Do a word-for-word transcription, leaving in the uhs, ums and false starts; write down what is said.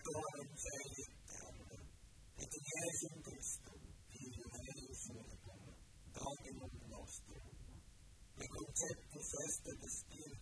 Redentor in cieli e terra, et in Iesum Christum, Filium eius suum, Dominum nostrum, e conceptus est de Spiritus